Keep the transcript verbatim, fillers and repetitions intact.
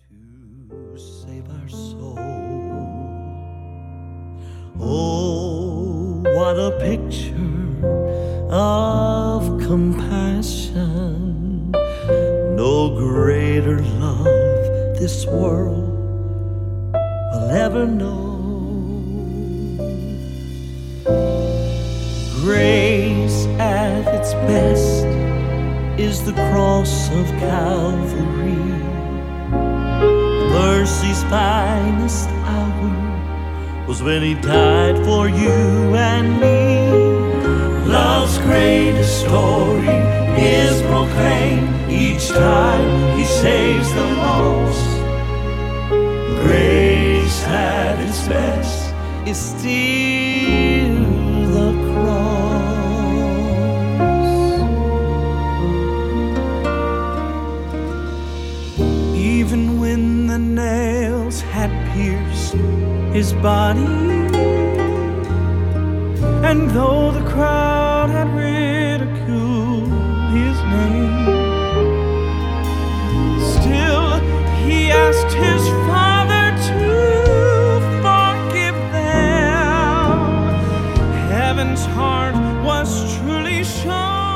to save our soul. Oh, what a picture of compassion. No greater love this world will ever know. Grace at its best is the cross of Calvary. Mercy's finest hour was when he died for you and me. Love's greatest story is proclaimed each time he saves the lost. Grace at its best is still the cross. Even when the nails had pierced his body, and though the crowd had ridiculed his name, still he asked his Father to forgive them. Heaven's heart was truly shown.